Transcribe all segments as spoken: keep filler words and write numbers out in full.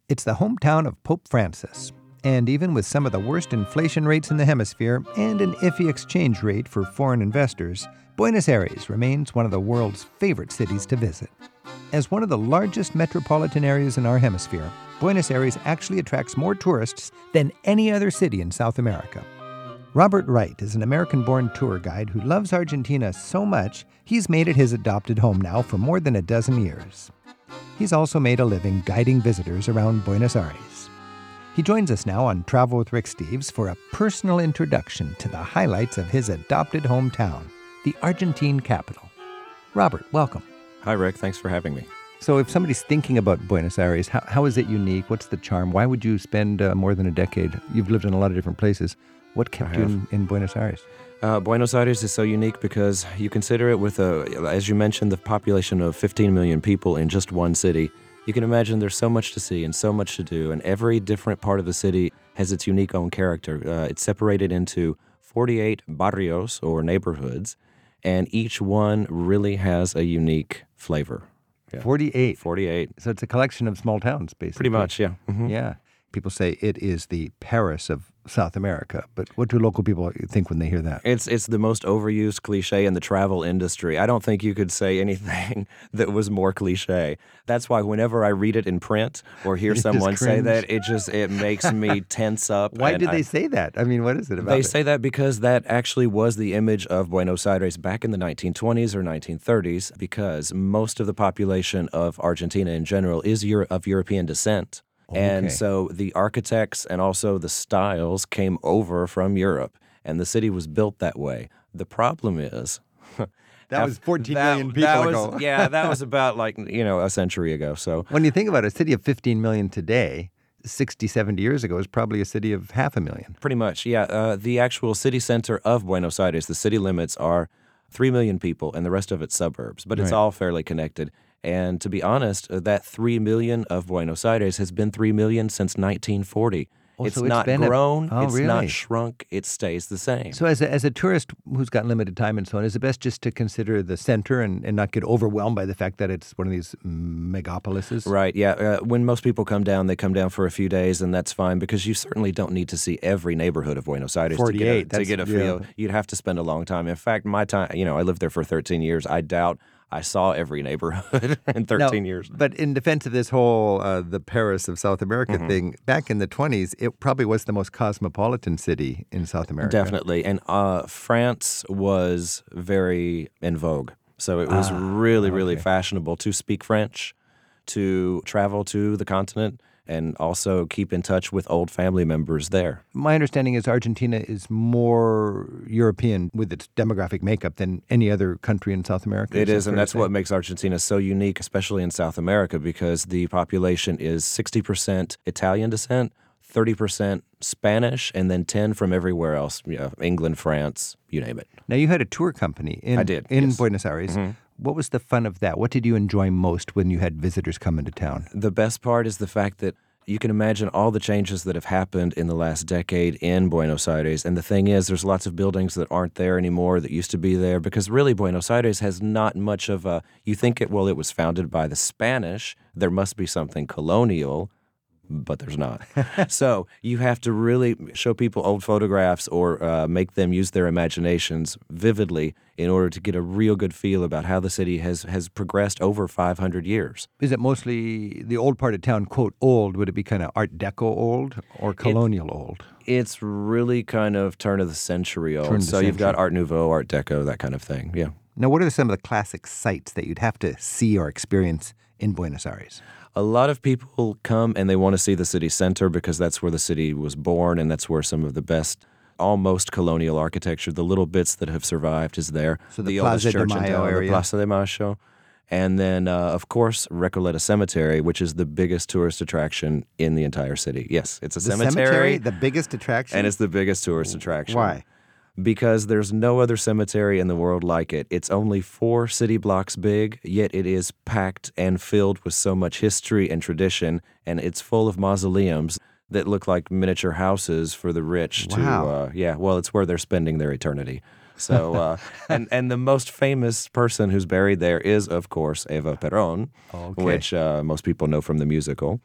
It's the hometown of Pope Francis. And even with some of the worst inflation rates in the hemisphere and an iffy exchange rate for foreign investors, Buenos Aires remains one of the world's favorite cities to visit. As one of the largest metropolitan areas in our hemisphere, Buenos Aires actually attracts more tourists than any other city in South America. Robert Wright is an American-born tour guide who loves Argentina so much he's made it his adopted home now for more than a dozen years. He's also made a living guiding visitors around Buenos Aires. He joins us now on Travel with Rick Steves for a personal introduction to the highlights of his adopted hometown, the Argentine capital. Robert, welcome. Hi, Rick. Thanks for having me. So if somebody's thinking about Buenos Aires, how, how is it unique? What's the charm? Why would you spend uh, more than a decade? You've lived in a lot of different places. What kept you in, in Buenos Aires? Uh, Buenos Aires is so unique because you consider it with, a, as you mentioned, the population of fifteen million people in just one city. You can imagine there's so much to see and so much to do, and every different part of the city has its unique own character. Uh, it's separated into forty-eight barrios, or neighborhoods, and each one really has a unique flavor. Yeah. forty-eight. forty-eight. So it's a collection of small towns, basically. Pretty much, yeah. Mm-hmm. Yeah. People say it is the Paris of South America, but what do local people think when they hear that? It's it's the most overused cliche in the travel industry. I don't think you could say anything that was more cliche. That's why whenever I read it in print or hear someone say that, it just it makes me tense up. Why did they I, say that? I mean, what is it about They it? say that because that actually was the image of Buenos Aires back in the nineteen twenties or nineteen thirties, because most of the population of Argentina in general is Euro- of European descent. Okay. And so the architects and also the styles came over from Europe, and the city was built that way. The problem is... That was fourteen that, million people that ago. Was, yeah, that was about like, you know, a century ago. So when you think about it, a city of fifteen million today, sixty, seventy years ago, is probably a city of half a million. Pretty much, yeah. Uh, the actual city center of Buenos Aires, the city limits are three million people, and the rest of it's suburbs, but it's right. all fairly connected. And to be honest, that three million of Buenos Aires has been three million since nineteen forty. Oh, it's so it's not been a- grown, Oh, it's really? not shrunk, it stays the same. So as a, as a tourist who's got limited time and so on, is it best just to consider the center and, and not get overwhelmed by the fact that it's one of these megapolises? Right, yeah. Uh, when most people come down, they come down for a few days, and that's fine because you certainly don't need to see every neighborhood of Buenos Aires to get a, to get a feel. Yeah. You'd have to spend a long time. In fact, my time, you know, I lived there for thirteen years. I doubt I saw every neighborhood in thirteen now, years. But in defense of this whole uh, the Paris of South America mm-hmm. thing, back in the twenties, it probably was the most cosmopolitan city in South America. Definitely. And uh, France was very in vogue. So it was ah, really, really okay. fashionable to speak French, to travel to the continent, and also keep in touch with old family members there. My understanding is Argentina is more European with its demographic makeup than any other country in South America. It is, and that's what makes Argentina so unique, especially in South America, because the population is sixty percent Italian descent, thirty percent Spanish, and then ten from everywhere else, you know, England, France, you name it. Now, you had a tour company in, I did, in yes. Buenos Aires. Mm-hmm. What was the fun of that? What did you enjoy most when you had visitors come into town? The best part is the fact that you can imagine all the changes that have happened in the last decade in Buenos Aires. And the thing is, there's lots of buildings that aren't there anymore that used to be there because really Buenos Aires has not much of a, you think it, well, it was founded by the Spanish. There must be something colonial, but there's not. So you have to really show people old photographs or uh, make them use their imaginations vividly in order to get a real good feel about how the city has, has progressed over five hundred years. Is it mostly the old part of town, quote, old? Would it be kind of Art Deco old or colonial it, old? It's really kind of turn of the century old. Turn of the so century. You've got Art Nouveau, Art Deco, that kind of thing, yeah. Now, what are some of the classic sites that you'd have to see or experience in Buenos Aires? A lot of people come and they want to see the city center because that's where the city was born and that's where some of the best, almost colonial architecture, the little bits that have survived is there. So the, the Plaza oldest church de Mayo in town, area. the Plaza de Mayo. And then, uh, of course, Recoleta Cemetery, which is the biggest tourist attraction in the entire city. Yes, it's a the cemetery. cemetery, the biggest attraction? And it's the biggest tourist attraction. Why? Because there's no other cemetery in the world like it. It's only four city blocks big, yet it is packed and filled with so much history and tradition, and it's full of mausoleums that look like miniature houses for the rich. Wow. To, uh, yeah, well, it's where they're spending their eternity. So, uh, and, and the most famous person who's buried there is, of course, Eva Perón, Okay. which uh, most people know from the musical.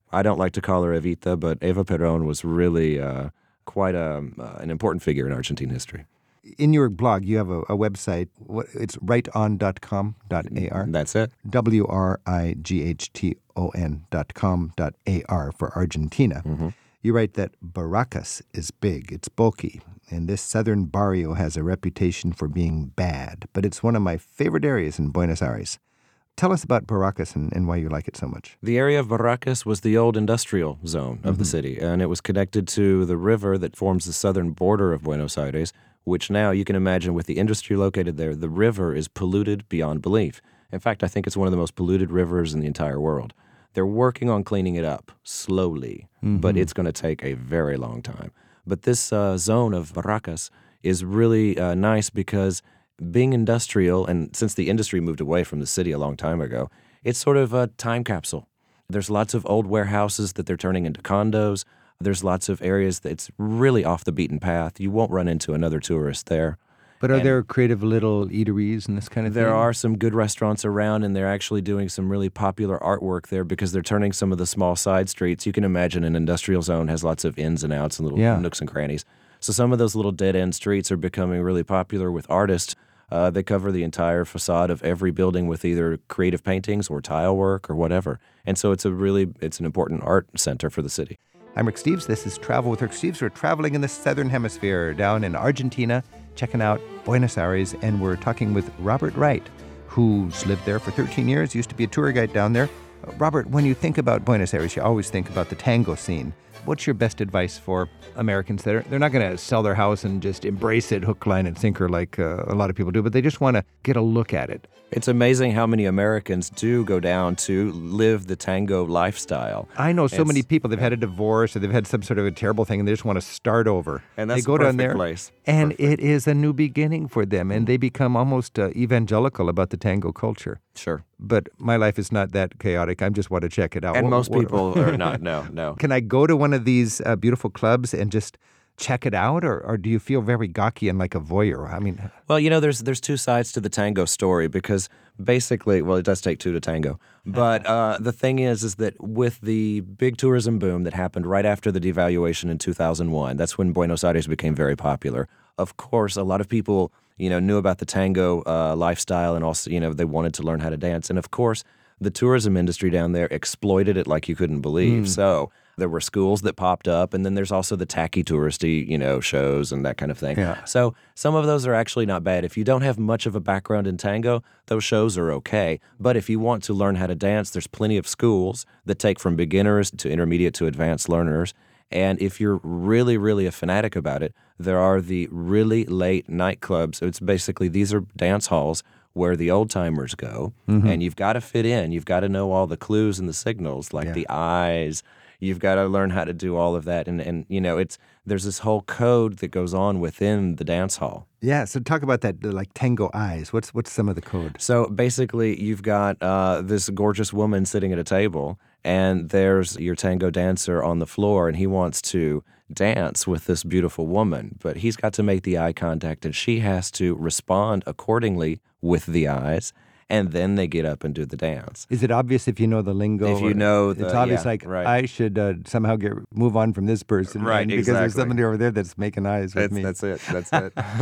I don't like to call her Evita, but Eva Perón was really uh, quite a, uh, an important figure in Argentine history. In your blog, you have a, a website. What, it's right on dot com dot A R. That's it. W R I G H T O N dot com dot A R for Argentina. Mm-hmm. You write that Barracas is big, it's bulky, and this southern barrio has a reputation for being bad, but it's one of my favorite areas in Buenos Aires. Tell us about Barracas and, and why you like it so much. The area of Barracas was the old industrial zone of mm-hmm. the city, and it was connected to the river that forms the southern border of Buenos Aires, which now you can imagine with the industry located there, the river is polluted beyond belief. In fact, I think it's one of the most polluted rivers in the entire world. They're working on cleaning it up slowly, mm-hmm. but it's going to take a very long time. But this uh, zone of Barracas is really uh, nice because being industrial, and since the industry moved away from the city a long time ago, it's sort of a time capsule. There's lots of old warehouses that they're turning into condos. There's lots of areas that's really off the beaten path. You won't run into another tourist there. But are and there creative little eateries and this kind of there thing? There are some good restaurants around, and they're actually doing some really popular artwork there because they're turning some of the small side streets. You can imagine an industrial zone has lots of ins and outs and little yeah. nooks and crannies. So some of those little dead-end streets are becoming really popular with artists. Uh, they cover the entire facade of every building with either creative paintings or tile work or whatever. And so it's a really, it's an important art center for the city. I'm Rick Steves. This is Travel with Rick Steves. We're traveling in the Southern Hemisphere down in Argentina, checking out Buenos Aires, and we're talking with Robert Wright, who's lived there for thirteen years, used to be a tour guide down there. Uh, Robert, when you think about Buenos Aires, you always think about the tango scene. What's your best advice for Americans that are, they're not going to sell their house and just embrace it hook, line, and sinker like uh, a lot of people do, but they just want to get a look at it? It's amazing how many Americans do go down to live the tango lifestyle. I know so it's, many people, they've had a divorce or they've had some sort of a terrible thing and they just want to start over. And that's they go the down there, place. And perfect. It is a new beginning for them, and they become almost uh, evangelical about the tango culture. Sure. But my life is not that chaotic. I just want to check it out. And what, most what, people are not, no, no. Can I go to one of these uh, beautiful clubs and just check it out, or, or do you feel very gawky and like a voyeur? I mean... Well, you know, there's there's two sides to the tango story because basically, well, it does take two to tango. But uh, the thing is, is that with the big tourism boom that happened right after the devaluation in two thousand one, that's when Buenos Aires became very popular. Of course, a lot of people, you know, knew about the tango uh, lifestyle and also, you know, they wanted to learn how to dance. And of course, the tourism industry down there exploited it like you couldn't believe. Mm. So there were schools that popped up, and then there's also the tacky touristy, you know, shows and that kind of thing. Yeah. So some of those are actually not bad. If you don't have much of a background in tango, those shows are okay. But if you want to learn how to dance, there's plenty of schools that take from beginners to intermediate to advanced learners. And if you're really, really a fanatic about it, there are the really late nightclubs. It's basically, these are dance halls where the old-timers go, mm-hmm. and you've got to fit in. You've got to know all the clues and the signals, like yeah. the eyes. You've got to learn how to do all of that. And, and you know, it's there's this whole code that goes on within the dance hall. Yeah, so talk about that, like tango eyes. What's what's some of the code? So basically, you've got uh, this gorgeous woman sitting at a table, and there's your tango dancer on the floor, and he wants to dance with this beautiful woman, but he's got to make the eye contact, and she has to respond accordingly with the eyes, and then they get up and do the dance. Is it obvious if you know the lingo? If you know the, it's obvious, yeah, like, right. I should uh, somehow get move on from this person. Right, because exactly. there's somebody over there that's making eyes with that's, me. That's it, that's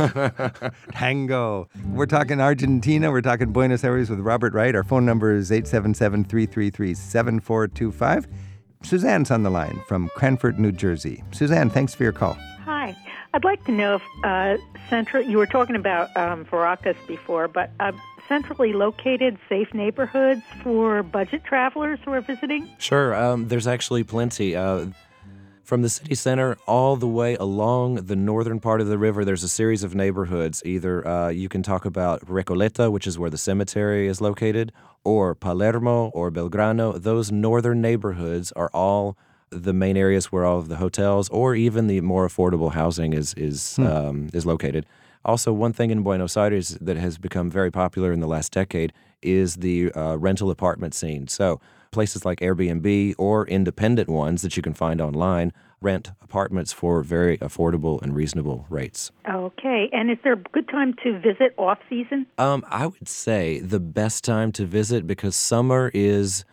it. Tango. We're talking Argentina, we're talking Buenos Aires with Robert Wright. Our phone number is eight seven seven, three three three, seven four two five. Suzanne's on the line from Cranford, New Jersey. Suzanne, thanks for your call. Hi. I'd like to know if uh, central, you were talking about um, Barracas before, but uh, centrally located safe neighborhoods for budget travelers who are visiting? Sure. Um, there's actually plenty. Uh, from the city center all the way along the northern part of the river, there's a series of neighborhoods. Either uh, you can talk about Recoleta, which is where the cemetery is located, or Palermo or Belgrano. Those northern neighborhoods are all the main areas where all of the hotels or even the more affordable housing is is hmm. um, is located. Also, one thing in Buenos Aires that has become very popular in the last decade is the uh, rental apartment scene. So places like Airbnb or independent ones that you can find online rent apartments for very affordable and reasonable rates. Okay. And is there a good time to visit off-season? Um, I would say the best time to visit, because summer is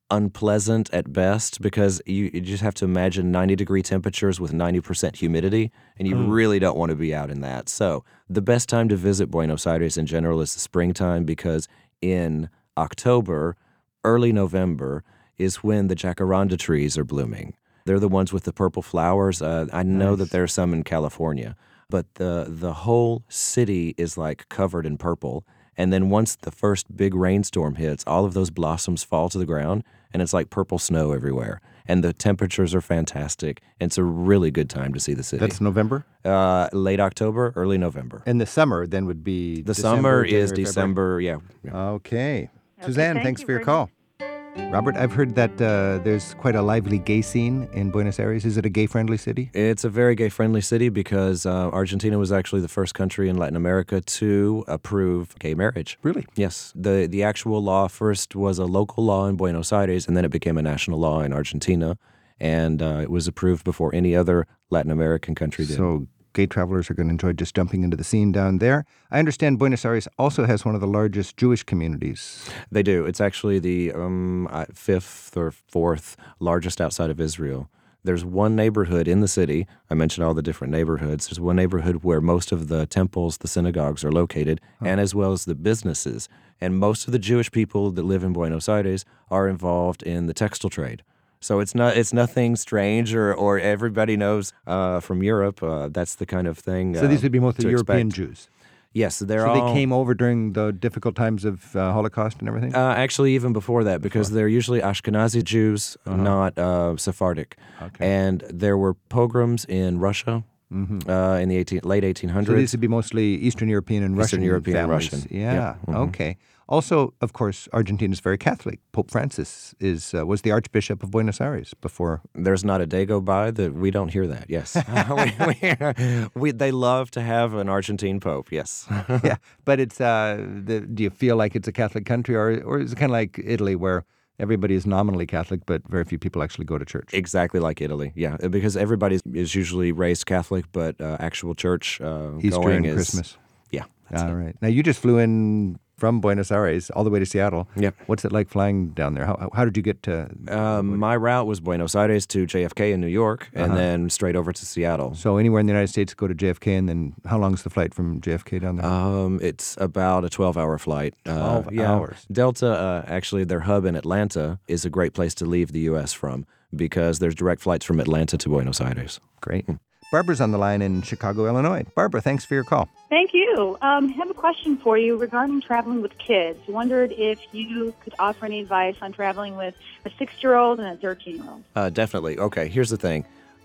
unpleasant at best because you, you just have to imagine ninety degree temperatures with ninety percent humidity, and you mm. really don't want to be out in that. So the best time to visit Buenos Aires in general is the springtime because in October, early November is when the jacaranda trees are blooming. They're the ones with the purple flowers. Uh, I know nice. that there are some in California, but the the whole city is like covered in purple. And then once the first big rainstorm hits, all of those blossoms fall to the ground, and it's like purple snow everywhere. And the temperatures are fantastic. And it's a really good time to see the city. That's November? Uh, late October, early November. And the summer then would be The December, summer January, is December, yeah. yeah. Okay. Okay, Suzanne, thank thanks you for your very call. Robert, I've heard that uh, there's quite a lively gay scene in Buenos Aires. Is it a gay-friendly city? It's a very gay-friendly city because uh, Argentina was actually the first country in Latin America to approve gay marriage. Really? Yes. The the actual law first was a local law in Buenos Aires, and then it became a national law in Argentina, and uh, it was approved before any other Latin American country did. So gay travelers are going to enjoy just jumping into the scene down there. I understand Buenos Aires also has one of the largest Jewish communities. They do. It's actually the um, fifth or fourth largest outside of Israel. There's one neighborhood in the city. I mentioned all the different neighborhoods. There's one neighborhood where most of the temples, the synagogues are located, huh. and as well as the businesses. And most of the Jewish people that live in Buenos Aires are involved in the textile trade. So it's not it's nothing strange or, or everybody knows uh, from Europe. Uh, that's the kind of thing. So uh, these would be mostly European expect. Jews? Yes, they're so all... So they came over during the difficult times of uh, Holocaust and everything? Uh, actually, even before that, because before. they're usually Ashkenazi Jews, uh-huh. not uh, Sephardic. Okay. And there were pogroms in Russia mm-hmm. uh, in the eighteen, late eighteen hundreds. So these would be mostly Eastern European and Russian Eastern European families. and Russian. Yeah, yeah. Mm-hmm. okay. Also, of course, Argentina is very Catholic. Pope Francis is uh, was the Archbishop of Buenos Aires before. There's not a day go by that we don't hear that, yes. we, we, we, they love to have an Argentine Pope, yes. yeah, but it's. Uh, the, do you feel like it's a Catholic country, or, or is it kind of like Italy where everybody is nominally Catholic, but very few people actually go to church? Exactly like Italy, yeah, because everybody is usually raised Catholic, but uh, actual church uh, Easter going and is... Christmas. Yeah. All right. Now, you just flew in from Buenos Aires all the way to Seattle. Yep. What's it like flying down there? How how did you get to... Um, my route was Buenos Aires to J F K in New York, and uh-huh. then straight over to Seattle. So anywhere in the United States, go to J F K, and then how long is the flight from J F K down there? Um, it's about a twelve-hour flight. twelve uh, yeah. hours. Delta, uh, actually, their hub in Atlanta is a great place to leave the U S from because there's direct flights from Atlanta to Buenos Aires. Great. Hmm. Barbara's on the line in Chicago, Illinois. Barbara, thanks for your call. Thank you. Um, I have a question for you regarding traveling with kids. Wondered if you could offer any advice on traveling with a six-year-old and a thirteen-year-old. Uh, definitely. Okay, here's the thing.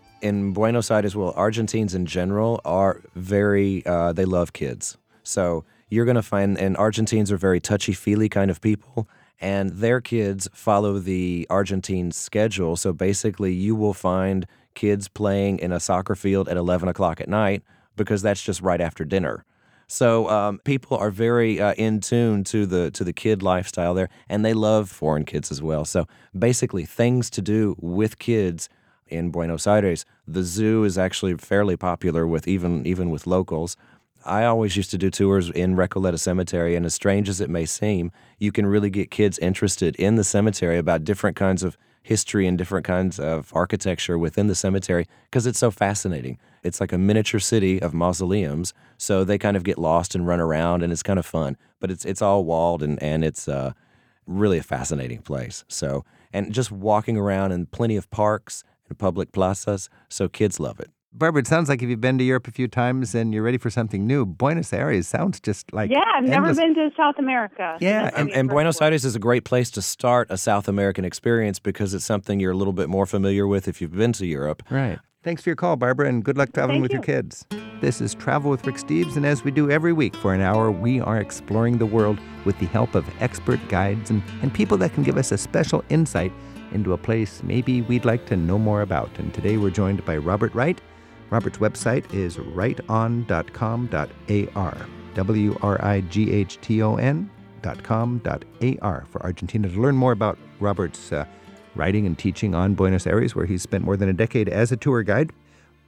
In Buenos Aires, well, Argentines in general are very, uh, they love kids. So you're going to find, and Argentines are very touchy-feely kind of people, and their kids follow the Argentine schedule. So basically, you will find kids playing in a soccer field at eleven o'clock at night because that's just right after dinner. So um, people are very uh, in tune to the to the kid lifestyle there, and they love foreign kids as well. So basically, things to do with kids in Buenos Aires. The zoo is actually fairly popular with even even with locals. I always used to do tours in Recoleta Cemetery, and as strange as it may seem, you can really get kids interested in the cemetery about different kinds of history and different kinds of architecture within the cemetery because it's so fascinating. It's like a miniature city of mausoleums, so they kind of get lost and run around, and it's kind of fun. But it's it's all walled, and, and it's uh, really a fascinating place. So, and just walking around in plenty of parks and public plazas, so kids love it. Barbara, it sounds like if you've been to Europe a few times and you're ready for something new, Buenos Aires sounds just like Yeah, I've endless. never been to South America. Yeah, and, and Buenos Aires is a great place to start a South American experience because it's something you're a little bit more familiar with if you've been to Europe. Right. Thanks for your call, Barbara, and good luck traveling Thank with you. your kids. This is Travel with Rick Steves, and as we do every week for an hour, we are exploring the world with the help of expert guides and, and people that can give us a special insight into a place maybe we'd like to know more about. And today we're joined by Robert Wright. Robert's website is right on dot com dot a r, W R I G H T O N dot com dot A R for Argentina. To learn more about Robert's uh, writing and teaching on Buenos Aires, where he's spent more than a decade as a tour guide,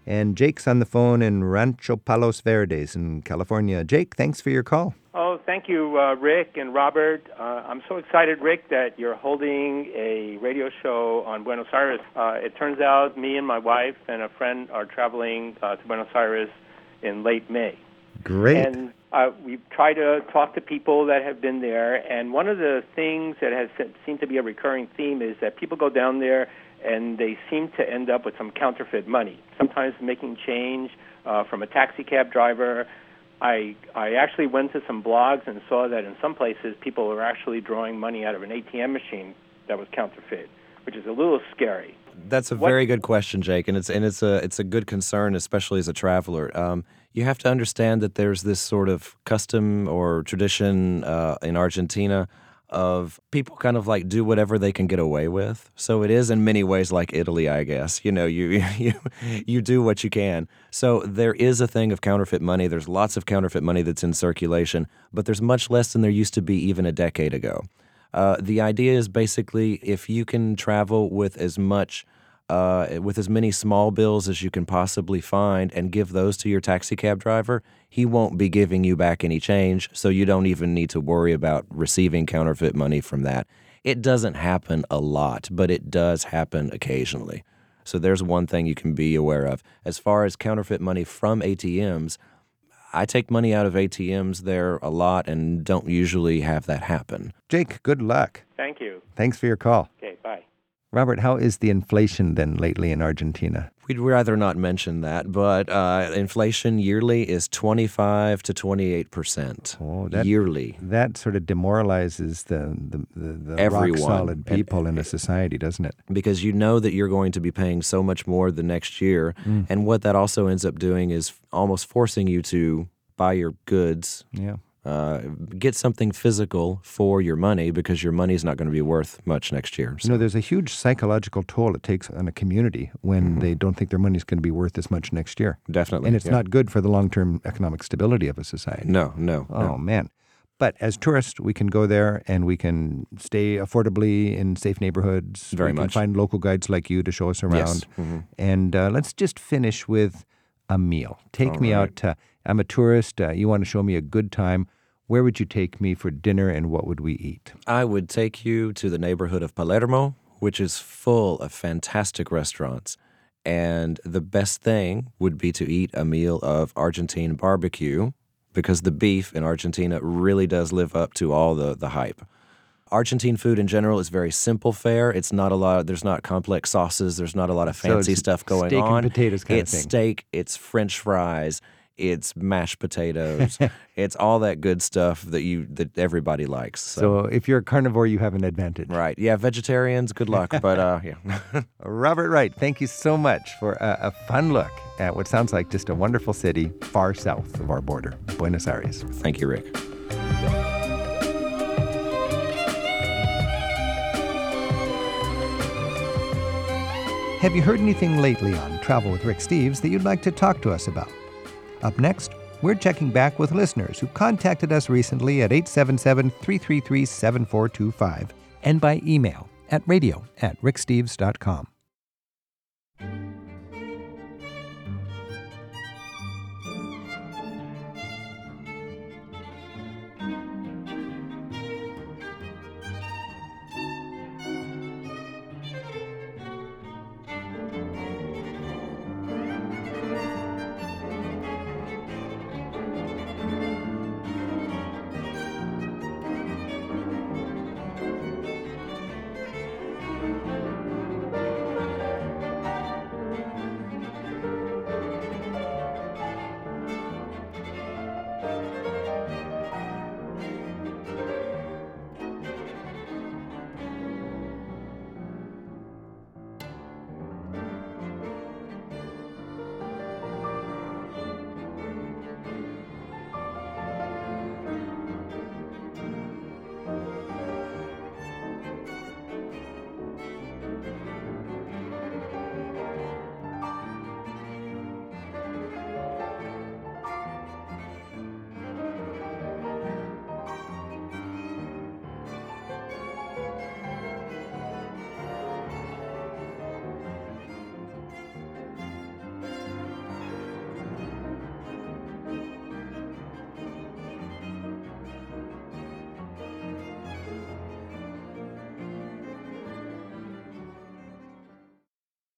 And Jake's on the phone in Rancho Palos Verdes in California. Jake, thanks for your call. Oh, thank you, uh, Rick and Robert. Uh, I'm so excited, Rick, that you're holding a radio show on Buenos Aires. Uh, it turns out me and my wife and a friend are traveling uh, to Buenos Aires in late May. Great. And uh, we try to talk to people that have been there, and one of the things that has seemed to be a recurring theme is that people go down there and they seem to end up with some counterfeit money, sometimes making change uh, from a taxi cab driver. I I actually went to some blogs and saw that in some places people were actually drawing money out of an A T M machine that was counterfeit, which is a little scary. That's a What- very good question, Jake, and it's and it's a it's a good concern, especially as a traveler. Um, you have to understand that there's this sort of custom or tradition uh, in Argentina of people kind of like do whatever they can get away with. So it is in many ways like Italy, I guess. You know, you you you do what you can. So there is a thing of counterfeit money. There's lots of counterfeit money that's in circulation, but there's much less than there used to be even a decade ago. Uh, the idea is basically if you can travel with as much, uh, with as many small bills as you can possibly find and give those to your taxi cab driver, he won't be giving you back any change, so you don't even need to worry about receiving counterfeit money from that. It doesn't happen a lot, but it does happen occasionally. So there's one thing you can be aware of. As far as counterfeit money from A T Ms, I take money out of A T Ms there a lot and don't usually have that happen. Jake, good luck. Thank you. Thanks for your call. Okay, bye. Robert, how is the inflation then lately in Argentina? We'd rather not mention that, but uh, inflation yearly is twenty-five to twenty-eight percent Oh, that- yearly. That sort of demoralizes the, the, the, the Everyone. rock-solid people And- in a society, doesn't it? Because you know that you're going to be paying so much more the next year. Mm. And what that also ends up doing is almost forcing you to buy your goods, Yeah. uh, get something physical for your money because your money is not going to be worth much next year. You know, there's a huge psychological toll it takes on a community when Mm-hmm. they don't think their money's going to be worth as much next year. Definitely. And it's yeah. not good for the long-term economic stability of a society. No, no. Oh, no. man. But as tourists, we can go there and we can stay affordably in safe neighborhoods. Very we can much. find local guides like you to show us around. Yes. Mhm. And uh, let's just finish with a meal. Take All me right. out. To, I'm a tourist. Uh, you want to show me a good time. Where would you take me for dinner and what would we eat? I would take you to the neighborhood of Palermo, which is full of fantastic restaurants. And the best thing would be to eat a meal of Argentine barbecue because the beef in Argentina really does live up to all the, the hype. Argentine food in general is very simple fare. It's not a lot, there's not complex sauces, there's not a lot of So fancy it's stuff going steak and on. potatoes kind of it's thing. steak, it's French fries, it's mashed potatoes, it's all that good stuff that you that everybody likes. So, So if you're a carnivore, you have an advantage. right, yeah, vegetarians, good luck, but uh, yeah. Robert Wright, thank you so much for a, a fun look at what sounds like just a wonderful city far south of our border, Buenos Aires. Thank you, Rick. Have you heard anything lately on Travel with Rick Steves that you'd like to talk to us about? Up next, we're checking back with listeners who contacted us recently at eight seven seven, three three three, seven four two five and by email at radio at ricksteves dot com.